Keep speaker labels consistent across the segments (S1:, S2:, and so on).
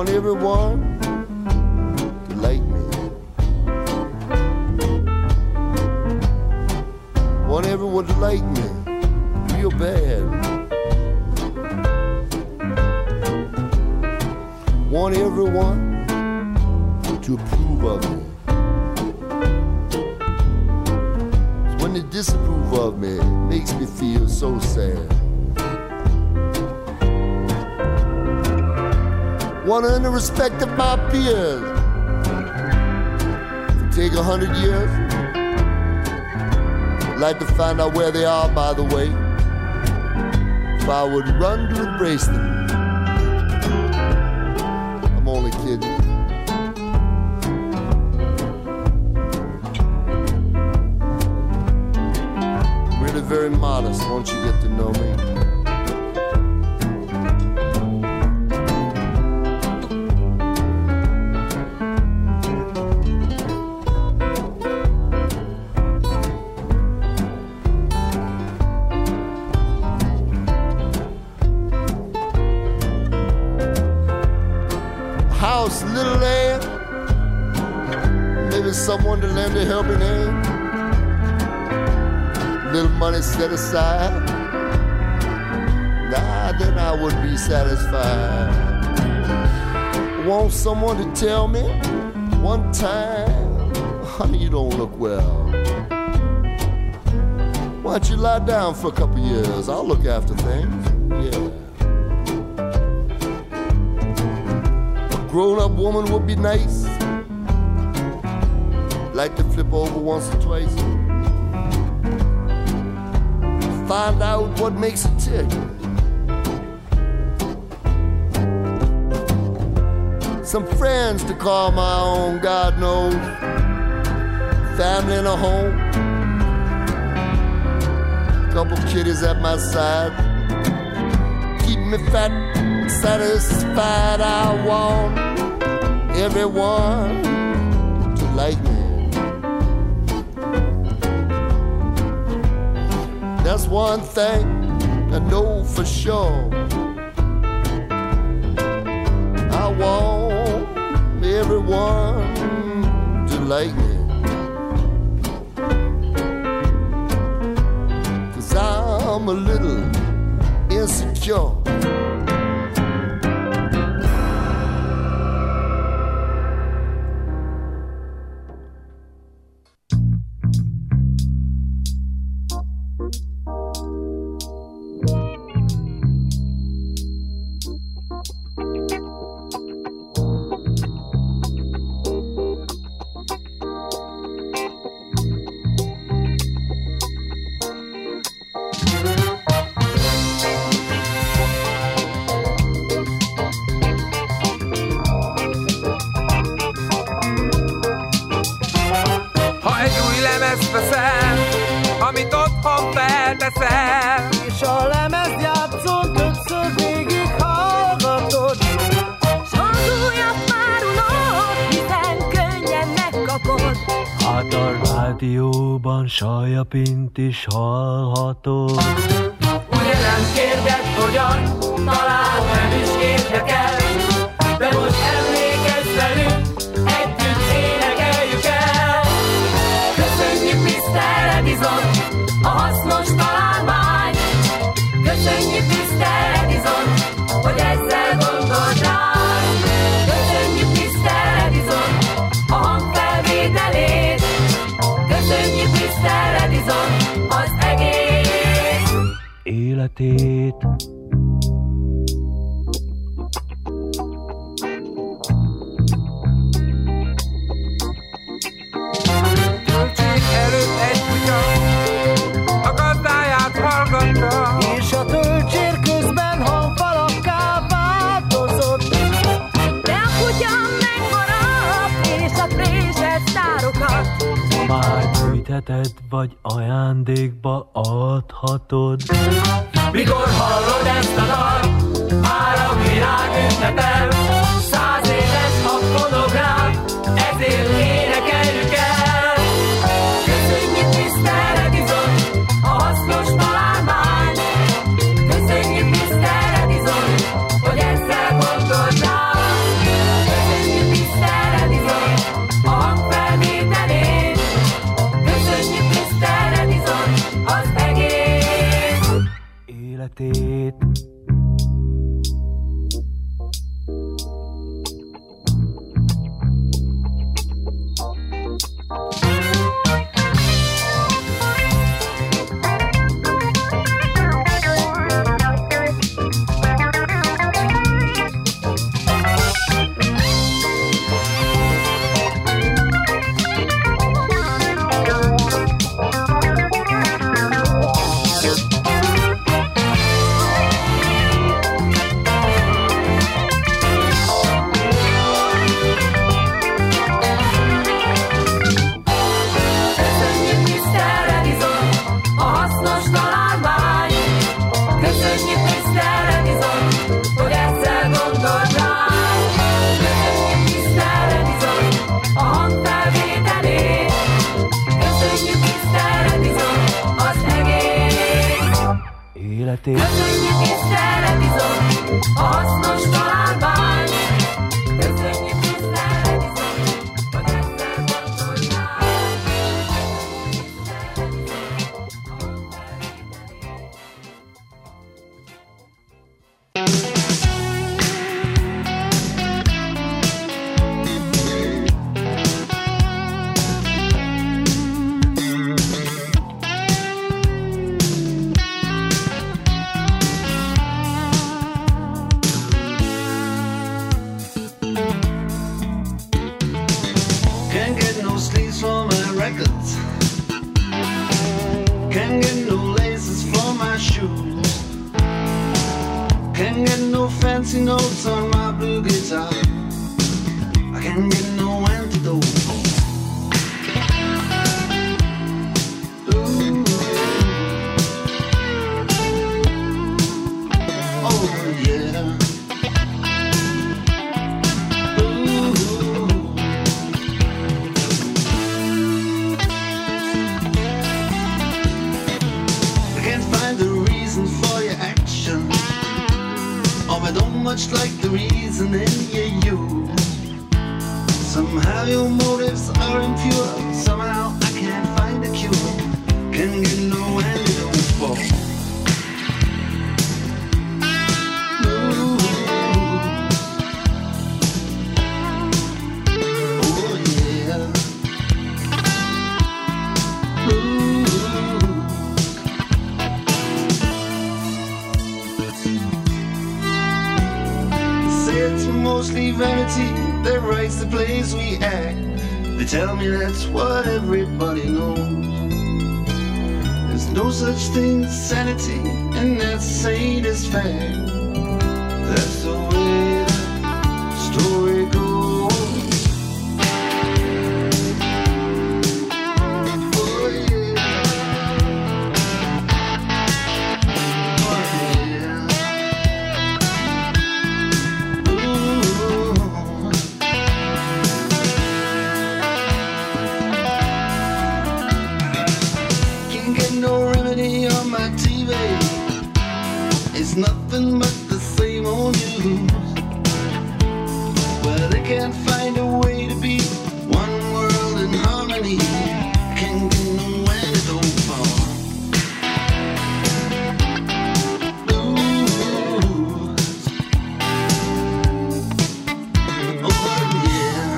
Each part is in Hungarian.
S1: Want everyone to like me. Want everyone to like me real bad. Want everyone to approve of me. When they disapprove of me, it makes me feel so sad. Want to earn the respect of my peers. Take 100 years. Like to find out where they are, by the way. If I would run to embrace them. I'm only kidding. Really very modest once you get to know me. Little land, maybe someone to lend a helping hand, little money set aside, nah, then I would be satisfied. Want someone to tell me one time, honey, you don't look well. Why don't you lie down for a couple years, I'll look after things, yeah. Grown-up woman would be nice. Like to flip over once or twice. Find out what makes it tick. Some friends to call my own, God knows. Family in a home. Couple kiddies at my side. Keep me fat, satisfied. I want everyone to like me. That's one thing I know for sure. I want everyone to like me. 'Cause I'm a little insecure.
S2: Amit otthon felteszel,
S3: és a lemez játszón többször végig hallgatod, s az újat már unod, hiszen könnyen megkapod.
S4: Hát a rádióban Sajapint is hallhatod.
S3: Ugye nem kérded, hogyan, talán nem is érdekel, de most emlékezz velünk, együtt énekeljük el. Köszönjük Mr. Edison, a hasznos találmány. Köszönjük Mr. Edison, hogy ezzel gondolt ránk. Köszönjük Mr. Edison, a hangfelvételét. Köszönjük Mr. Edison, az egész
S4: életét.
S2: Töltsék előtt egy kutya, a gazdáját hallgatta,
S3: és a töltsér közben hangfalakká változott. De a kutya megmaradt, és a préselt sztárokat
S4: Már gyűjtheted, vagy ajándékba adhatod.
S3: mikor hallod ezt a dalt, már a világ ünnepel. 100 éves a fonográf, ezért énekeljük el. Köszönjük Mr. Edison, a hasznos találmány. Köszönjük Mr. Edison, hogy ezzel gondolt ránk.
S4: életét.
S3: Köszönjük Mr. Edison, a hasznos találmány. Köszönjük Mr. Edison, hogy ezzel gondoljál.
S5: Can't get no laces for my shoes. Can't get no fancy notes on my blue guitar. I can't get no antidote. Ooh. Oh yeah. I don't much like the reason in you. Somehow your motives are impure. Somehow I can't find a cure. Can't get no antidote for. Oh yeah. It's mostly vanity that writes the plays we act. They tell me that's what everybody knows. There's no such thing as sanity, and that's sadist fact. That's the way the story goes. Oh yeah. Oh yeah. No remedy on my TV. It's nothing but the same old news. Well, they can't find a way to be one world in harmony. Can't get no antidote for. Ooh. Oh yeah.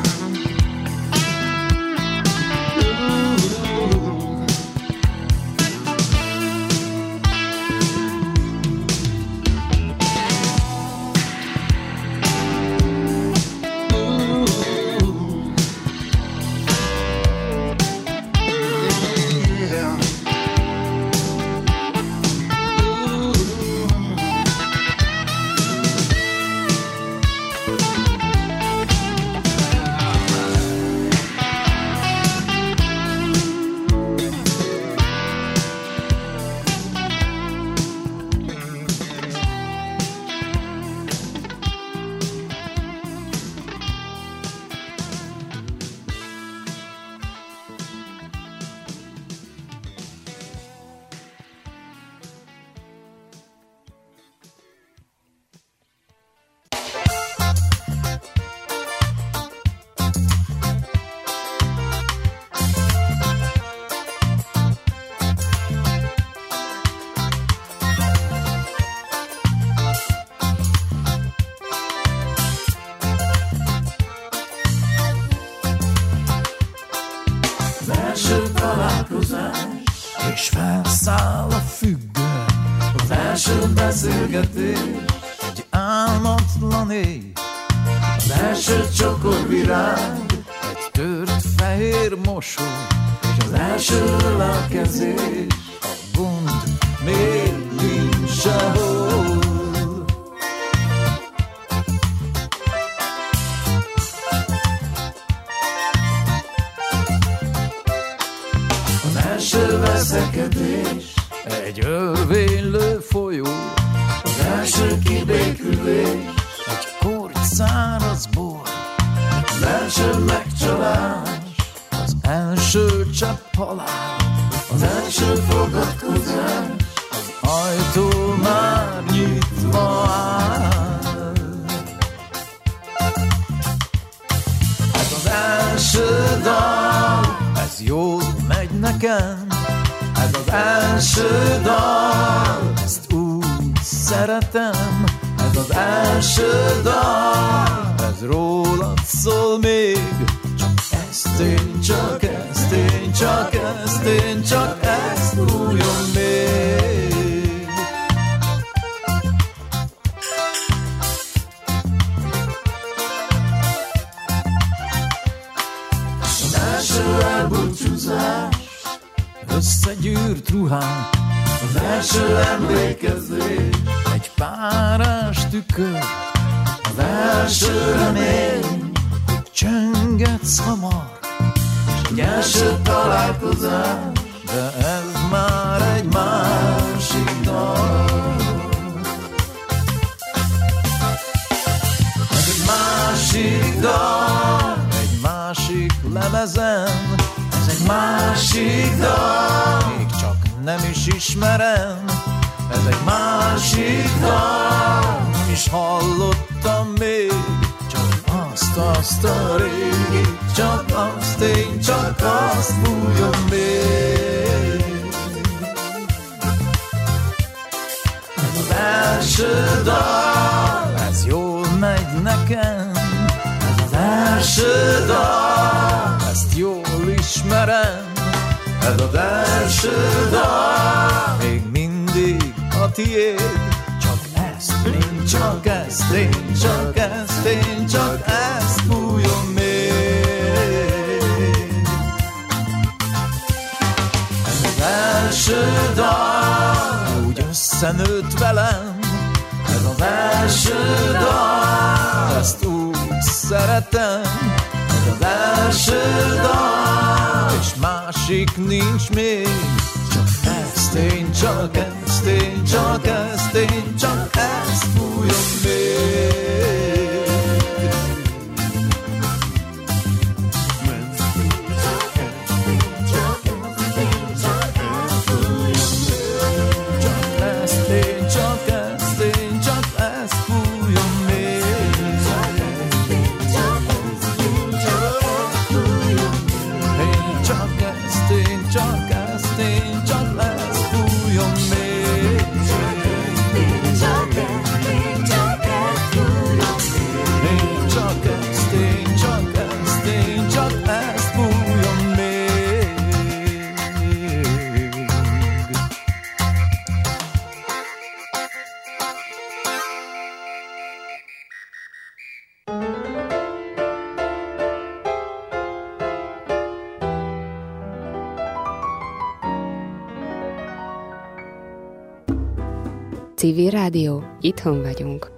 S6: elszáll a függő. Az első beszélgetés egy álmatlan éj. Az első csokorvirág egy tört fehér mosoly. És az első ölelkezés a gond még nincs sehol. Az első veszekedés egy örvénylő folyó. Az első kibékülés egy korty száraz bor. Az első megcsalás az első csepp halál. Az első fogadkozás az ajtó már nyitva áll. Ez az első dal, ez jól megy nekem. Ez az első dal, ezt úgy szeretem. Ez az első dal, ez rólad szól még. Csak ezt én, csak ezt én, csak ezt én, csak ezt fújjon még. Az első elbúcsúzás összegyűrt ruhán. Az első emlékezés egy párás tükör. Az első remény, hogy csöngetsz hamar. És egy első találkozás, de ez már egy másik dal. Ez egy másik dal, egy másik lemezen. Ez egy másik dal, még csak nem is ismerem. Ez egy másik dal, nem is hallottam még. Csak azt a régi, csak azt én, csak azt fújjon még. Ez az első dal, ez jól megy nekem. Ez az első dal, ezt jól ismerem. Ez az első dal, még mindig a tiéd. Csak ezt én, csak ezt én, csak ezt én, csak ezt fújjon még. Ez az első dal, úgy összenőtt velem. Ez az első dal, ezt úgy szeretem. Ez az első dal, és másik nincs még. Csak ezt én, csak ezt én, csak ezt én, csak ezt fújjon még. Csak ezt én, csak ezt én, csak ezt fújjon még. Én csak ezt én, csak ezt én, csak ezt fújjon még. Én csak ezt én, csak ezt én, csak ezt fújjon még.
S7: Civil Rádió, itthon vagyunk.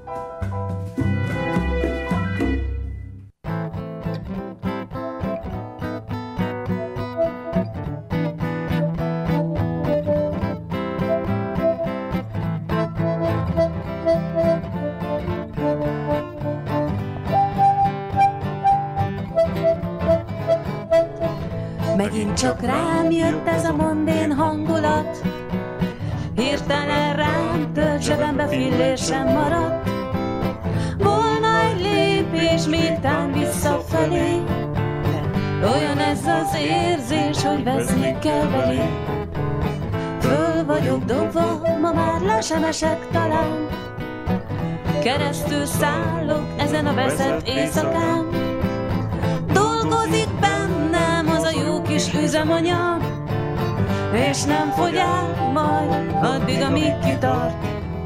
S3: Megint csak rám jött ez a mondén hangulat, hirtelen rám tört zsebembe fillér sem maradt. Volna egy lépés még tán visszafelé, de olyan ez az érzés, hogy veszni kell belé. Föl vagyok dobva, ma már le sem esek talán, keresztül szállok ezen a veszett éjszakán. Dolgozik bennem az a jó kis üzemanyag, és nem fogy el majd addig, amíg kitart.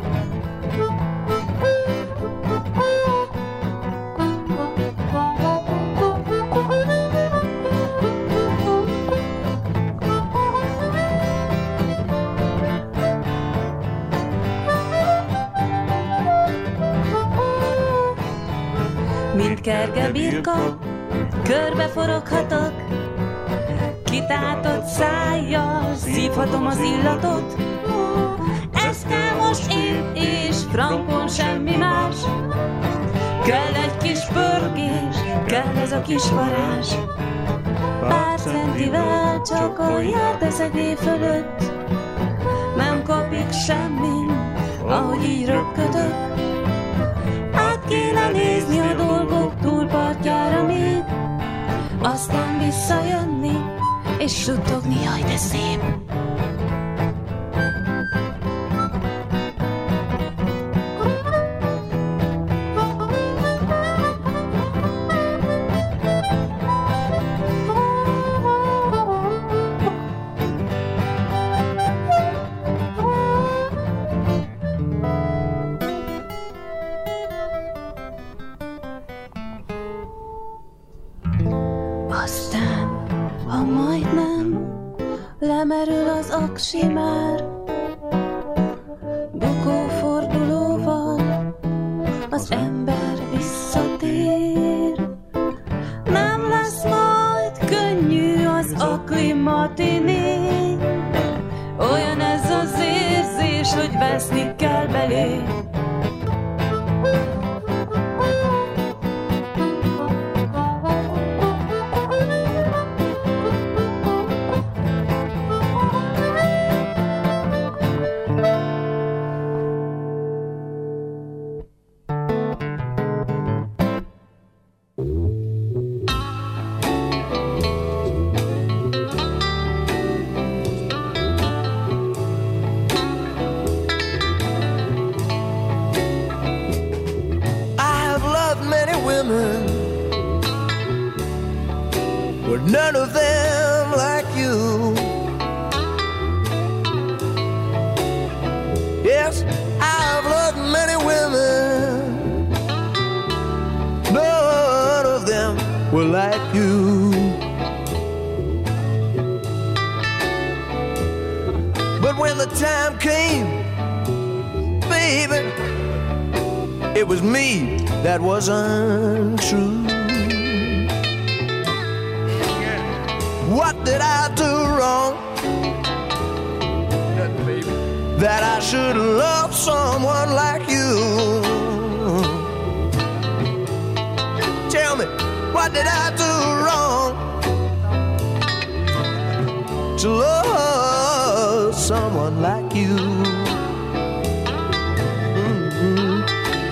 S3: Mint kerge birka, körbe foroghatok, kitátott szájjal szívhatom az illatot. Ez kell most én, és frankon semmi más. Kell egy kis pörgés, kell ez a kis varázs. Pár centivel csak a járdeszegély fölött, nem kapik semmi, ahogy így röpködök. Át kéne nézni a dolgok túlpartjára még, aztán visszajönni, és suttogni, jaj, de szép. Lemerül az aksi már, bukófordulóval az ember visszatér. Nem lesz majd könnyű az akli matiné, olyan ez az érzés, hogy veszni kell belé.
S6: None of them like you. Yes, I've loved many women. None of them were like you. But when the time came, baby, it was me that was untrue. What did I do wrong? Nothing, baby. That I should love someone like you. Tell me, what did I do wrong to love someone like you? Mm-hmm.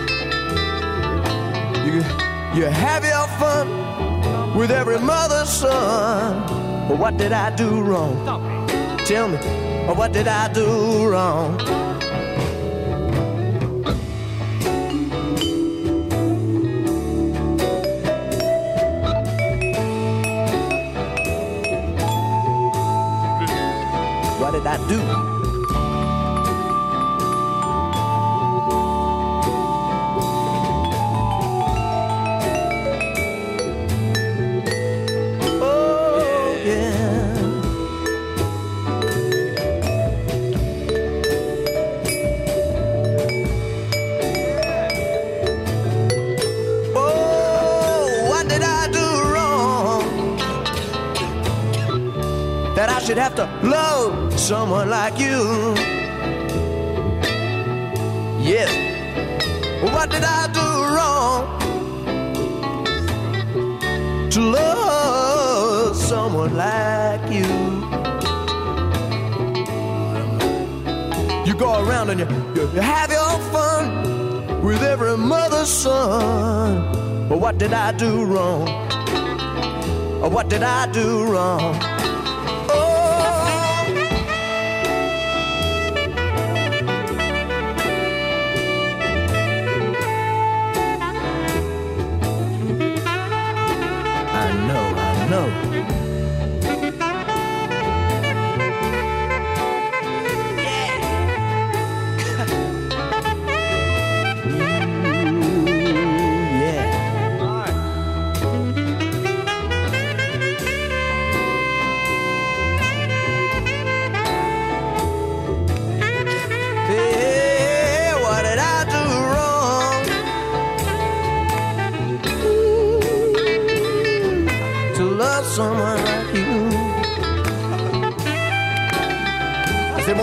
S6: You have your fun with every mother's son. But what did I do wrong? Tell me, what did I do wrong? What did I do? Should have to love someone like you. Yes. What did I do wrong to love someone like you? You go around and you have your fun with every mother's son. But what did I do wrong? What did I do wrong?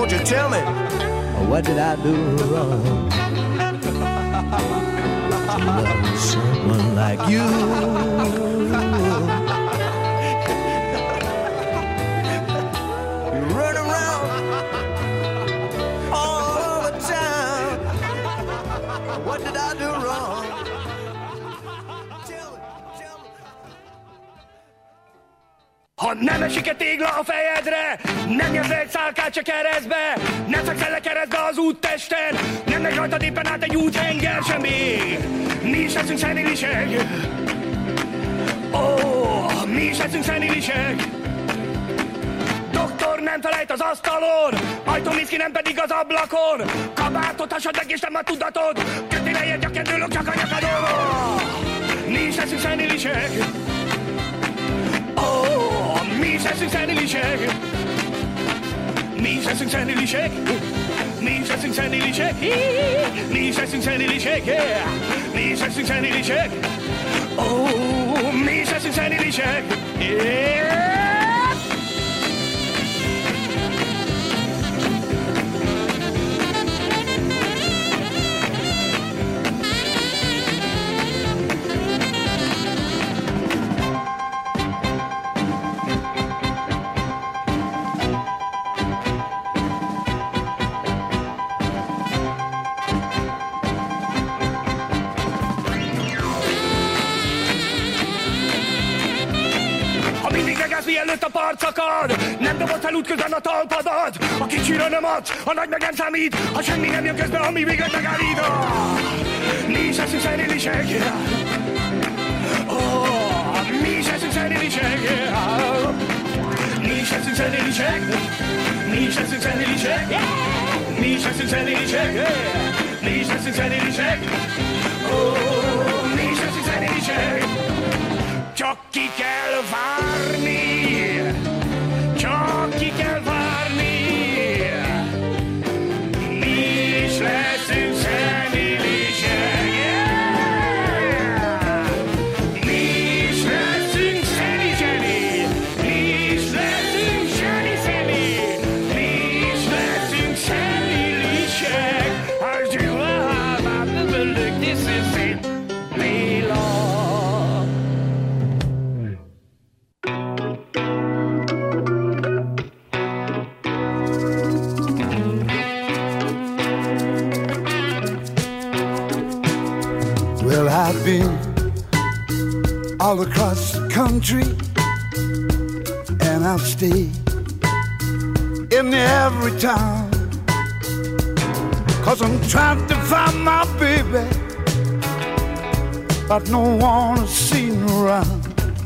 S6: won't you tell me, what did I do wrong to love someone like you? You run around all over town. What did I do wrong?
S8: Ha nem esik egy tégla a fejedre, nem nyomsz egy szálkát se keresztbe, nem fekszel le keresztbe az úttesten, nem megy rajtad éppen át egy úthenger sem még. Mi is leszünk szenilisek, mi is leszünk szenilisek. Doktor nem felejt az asztalon, ajtómiszki nem pedig az ablakon. Kabátot hasad meg és nem a tudatod, kötél helyet gyakendőlök csak a nyakadon. Mi is leszünk szenilisek, mi is leszünk szenilisek. Mi is leszünk szenilisek. Mi is leszünk szenilisek. Mi is leszünk szenilisek. Mi is leszünk szenilisek. Mi is leszünk szenilisek. Mielőtt a part szakad, nem dobod fel útközben a talpadat. A kicsire nem adsz, a nagy meg nem számít, ha semmi nem jön közben, ami véglet megállít. Mi is leszünk szenilisek. Mi is leszünk szenilisek. Mi is leszünk szenilisek. Mi is leszünk szenilisek. Mi is leszünk szenilisek. Mi is leszünk szenilisek. Mi is leszünk szenilisek. Csak ki kell várni. Csak ki kell várni. Mi is leszünk szenilisek. Mi is leszünk szeni-zseni. Mi is leszünk zseni-zeni. Mi is leszünk szenilisek. As you are, look, this is it. Léla.
S9: Well, I've been all across the country, and I've stayed in every town, 'cause I'm trying to find my baby, but no one has seen her around,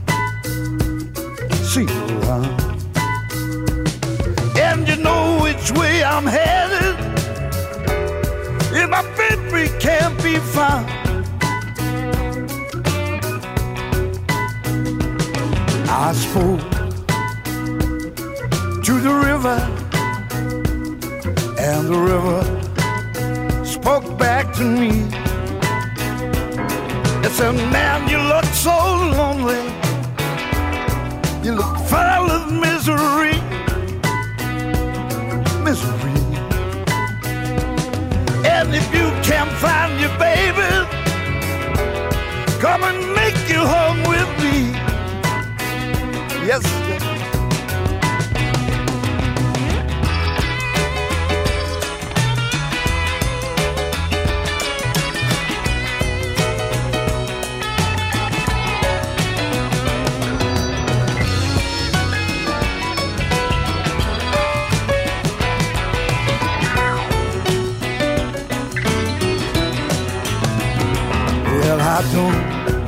S9: seen her around. And you know which way I'm headed, if my baby can't be found. I spoke to the river, and the river spoke back to me. It said, man, you look so lonely, you look full of misery, misery. And if you can't find your baby, come and make you home with me. Yes, yes. Well, I don't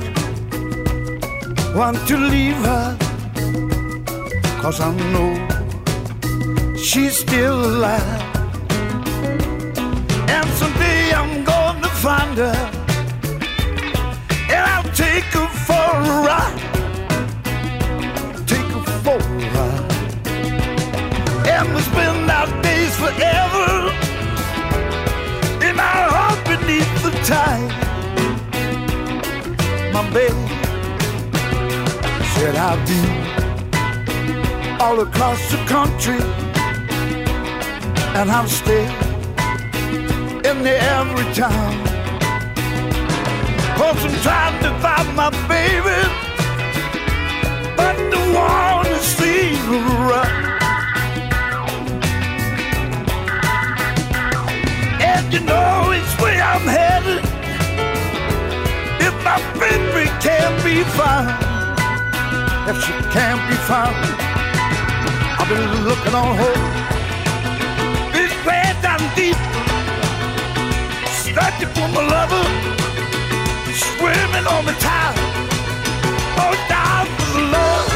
S9: want to leave her, 'cause I know she's still alive, and someday I'm gonna find her, and I'll take her for a ride, take her for a ride, and we'll spend our days forever in our heart beneath the tide. My baby said I'll be all across the country, and I'm still in the every town. 'Cause I'm trying to find my baby, but the one is seems right. And you know it's where I'm headed. If my baby can't be found, if she can't be found, I've been looking on her. It's way down deep, searching for my lover, swimming on the tide, oh down for the love.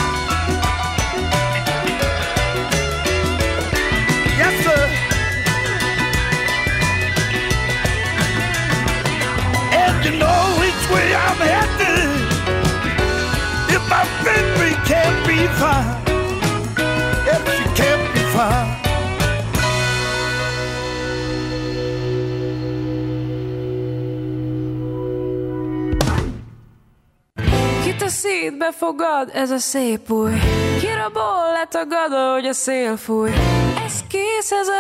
S9: Yes, sir. And you know which way I'm headed. If my baby can't be found, if she can't be found.
S3: Kit a szétbe fogad ez a szép új, kirabol letagad, ahogy a szél fúj. Ez kész ez a